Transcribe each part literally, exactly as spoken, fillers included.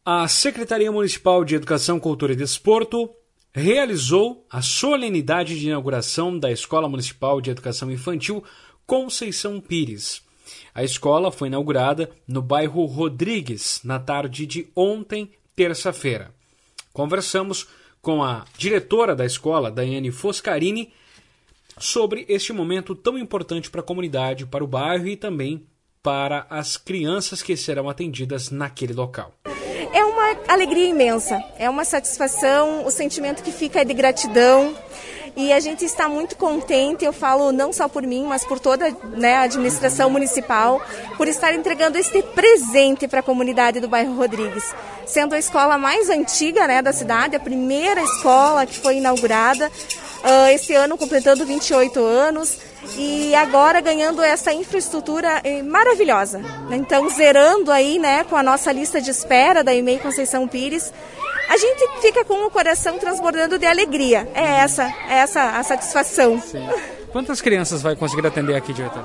A Secretaria Municipal de Educação, Cultura e Desporto realizou a solenidade de inauguração da Escola Municipal de Educação Infantil Conceição Pires. A escola foi inaugurada no bairro Rodrigues na tarde de ontem, terça-feira. Conversamos com a diretora da escola, Daiane Foscarini, sobre este momento tão importante para a comunidade, para o bairro e também para as crianças que serão atendidas naquele local. É uma alegria imensa, é uma satisfação, o sentimento que fica é de gratidão e a gente está muito contente, eu falo não só por mim, mas por toda, né, a administração municipal, por estar entregando este presente para a comunidade do bairro Rodrigues, sendo a escola mais antiga, né, da cidade, a primeira escola que foi inaugurada, uh, esse ano completando vinte e oito anos, e agora ganhando essa infraestrutura maravilhosa. Então, zerando aí, né, com a nossa lista de espera da E M E I Conceição Pires, a gente fica com o coração transbordando de alegria. É essa, é essa a satisfação. Sim. Quantas crianças vai conseguir atender aqui, diretora?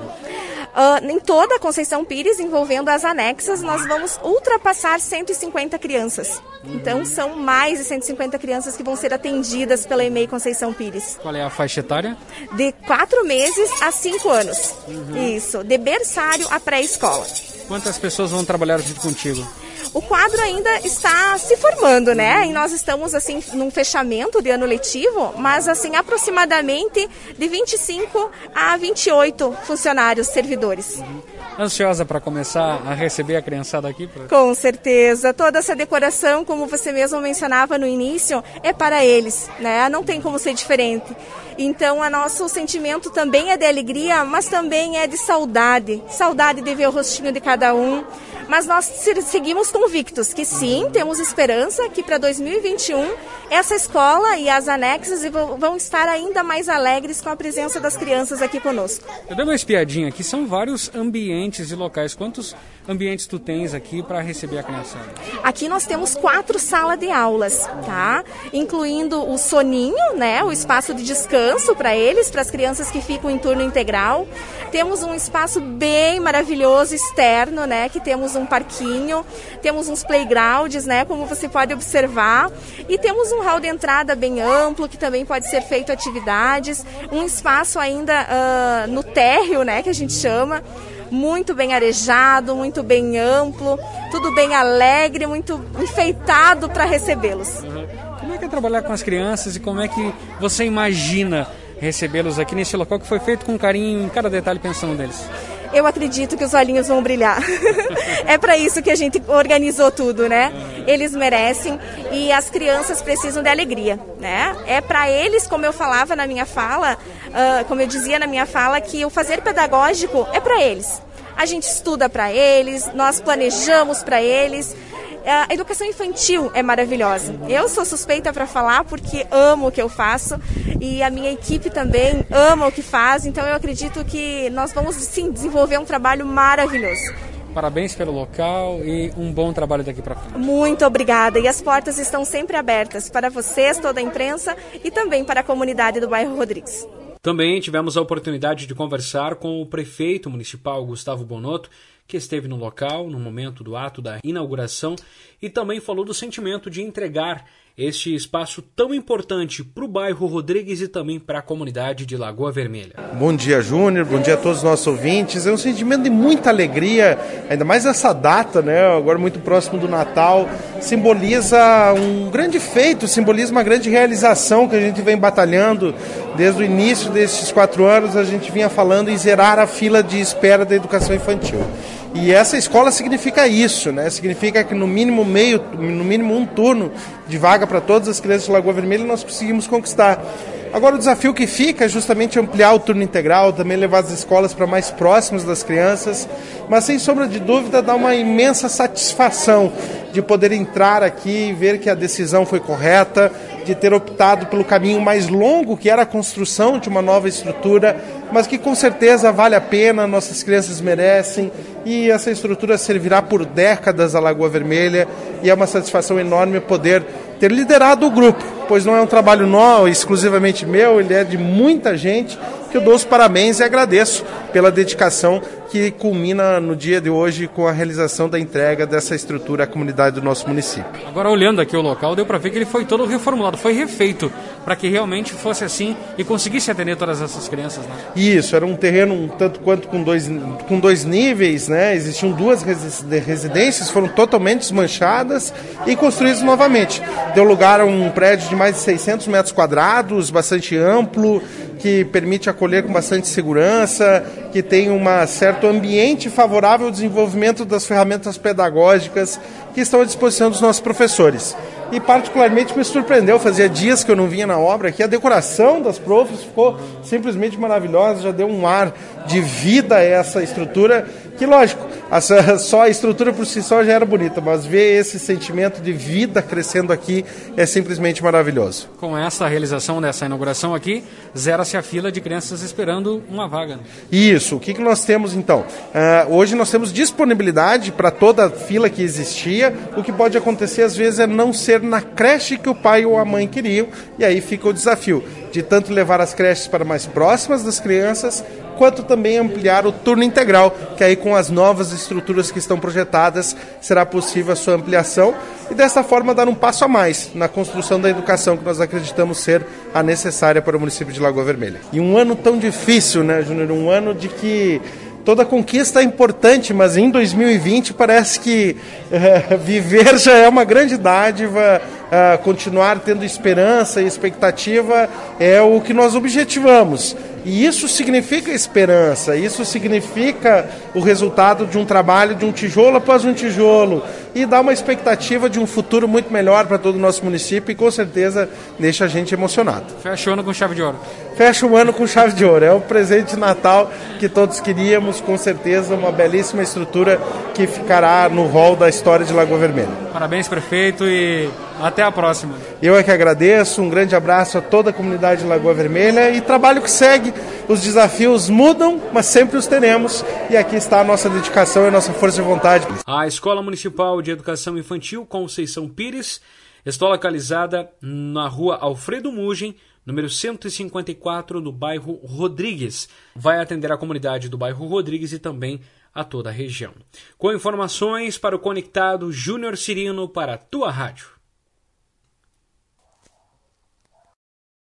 Uh, em toda a Conceição Pires, envolvendo as anexas, nós vamos ultrapassar cento e cinquenta crianças. Uhum. Então, são mais de cento e cinquenta crianças que vão ser atendidas pela E M E I Conceição Pires. Qual é a faixa etária? De quatro meses a cinco anos. Uhum. Isso, de berçário a pré-escola. Quantas pessoas vão trabalhar junto contigo? O quadro ainda está se formando, né? E nós estamos, assim, num fechamento de ano letivo, mas, assim, aproximadamente de vinte e cinco a vinte e oito funcionários, servidores. Uhum. Ansiosa para começar a receber a criançada aqui? Pra... Com certeza. Toda essa decoração, como você mesmo mencionava no início, é para eles, né? Não tem como ser diferente. Então, o nosso sentimento também é de alegria, mas também é de saudade. Saudade de ver o rostinho de cada um. Mas nós seguimos convictos que sim, temos esperança que para dois mil e vinte e um essa escola e as anexas vão estar ainda mais alegres com a presença das crianças aqui conosco. Eu dei uma espiadinha aqui, são vários ambientes e locais. Quantos ambientes tu tens aqui para receber a criançada? Aqui nós temos quatro salas de aulas, tá? Incluindo o soninho, né? O espaço de descanso para eles, para as crianças que ficam em turno integral. Temos um espaço bem maravilhoso externo, né? Que temos um parquinho, temos uns playgrounds, né? Como você pode observar. E temos um hall de entrada bem amplo, que também pode ser feito atividades. Um espaço ainda uh, no térreo, né? Que a gente chama. Muito bem arejado, muito bem amplo, tudo bem alegre, muito enfeitado para recebê-los. Uhum. Como é que é trabalhar com as crianças e como é que você imagina recebê-los aqui nesse local que foi feito com carinho em cada detalhe pensando neles? Eu acredito que os olhinhos vão brilhar. É para isso que a gente organizou tudo, né? Eles merecem e as crianças precisam de alegria, né? É para eles, como eu falava na minha fala, uh, como eu dizia na minha fala, que o fazer pedagógico é para eles. A gente estuda para eles, nós planejamos para eles. A educação infantil é maravilhosa. Eu sou suspeita para falar porque amo o que eu faço e a minha equipe também ama o que faz, então eu acredito que nós vamos sim desenvolver um trabalho maravilhoso. Parabéns pelo local e um bom trabalho daqui para frente. Muito obrigada e as portas estão sempre abertas para vocês, toda a imprensa e também para a comunidade do bairro Rodrigues. Também tivemos a oportunidade de conversar com o prefeito municipal, Gustavo Bonotto, que esteve no local no momento do ato da inauguração e também falou do sentimento de entregar este espaço tão importante para o bairro Rodrigues e também para a comunidade de Lagoa Vermelha. Bom dia, Júnior, bom dia a todos os nossos ouvintes. É um sentimento de muita alegria, ainda mais essa data, né? Agora muito próximo do Natal, simboliza um grande feito, simboliza uma grande realização que a gente vem batalhando desde o início desses quatro anos. A gente vinha falando em zerar a fila de espera da educação infantil. E essa escola significa isso, né? Significa que no mínimo meio, no mínimo um turno de vaga para todas as crianças de Lagoa Vermelha nós conseguimos conquistar. Agora o desafio que fica é justamente ampliar o turno integral, também levar as escolas para mais próximas das crianças, mas sem sombra de dúvida dá uma imensa satisfação de poder entrar aqui e ver que a decisão foi correta, de ter optado pelo caminho mais longo, que era a construção de uma nova estrutura, mas que com certeza vale a pena, nossas crianças merecem, e essa estrutura servirá por décadas à Lagoa Vermelha, e é uma satisfação enorme poder ter liderado o grupo, pois não é um trabalho não exclusivamente meu, ele é de muita gente que que eu dou os parabéns e agradeço pela dedicação que culmina no dia de hoje com a realização da entrega dessa estrutura à comunidade do nosso município. Agora, olhando aqui o local, deu para ver que ele foi todo reformulado, foi refeito para que realmente fosse assim e conseguisse atender todas essas crianças, né? Isso, era um terreno um tanto quanto com dois, com dois níveis, né? Existiam duas residências, foram totalmente desmanchadas e construídas novamente. Deu lugar a um prédio de mais de seiscentos metros quadrados, bastante amplo, que permite acolher com bastante segurança, que tem um certo ambiente favorável ao desenvolvimento das ferramentas pedagógicas que estão à disposição dos nossos professores. E particularmente me surpreendeu, fazia dias que eu não vinha na obra aqui, a decoração das profs ficou simplesmente maravilhosa, já deu um ar de vida a essa estrutura, que lógico, essa, só a estrutura por si só já era bonita, mas ver esse sentimento de vida crescendo aqui é simplesmente maravilhoso. Com essa realização dessa inauguração aqui, zera-se a fila de crianças esperando uma vaga. Isso, o que, que nós temos então? Uh, hoje nós temos disponibilidade para toda a fila que existia, o que pode acontecer às vezes é não ser na creche que o pai ou a mãe queriam, e aí fica o desafio de tanto levar as creches para mais próximas das crianças, quanto também ampliar o turno integral, que aí com as novas estruturas que estão projetadas será possível a sua ampliação e dessa forma dar um passo a mais na construção da educação que nós acreditamos ser a necessária para o município de Lagoa Vermelha. E um ano tão difícil, né, Júnior? Um ano de que toda conquista é importante, mas em dois mil e vinte parece que uh, viver já é uma grande dádiva, uh, continuar tendo esperança e expectativa é o que nós objetivamos. E isso significa esperança, isso significa o resultado de um trabalho de um tijolo após um tijolo e dá uma expectativa de um futuro muito melhor para todo o nosso município e com certeza deixa a gente emocionado. Fecha o ano com chave de ouro. Fecha o ano com chave de ouro, é o presente de Natal que todos queríamos, com certeza uma belíssima estrutura que ficará no rol da história de Lagoa Vermelha. Parabéns, prefeito, e até a próxima. Eu é que agradeço, um grande abraço a toda a comunidade de Lagoa Vermelha e trabalho que segue. Os desafios mudam, mas sempre os teremos e aqui está a nossa dedicação e a nossa força de vontade. A Escola Municipal de Educação Infantil Conceição Pires está localizada na rua Alfredo Mugem, número cento e cinquenta e quatro, no bairro Rodrigues. Vai atender a comunidade do bairro Rodrigues e também a toda a região. Com informações para o conectado Júnior Cirino para a tua rádio.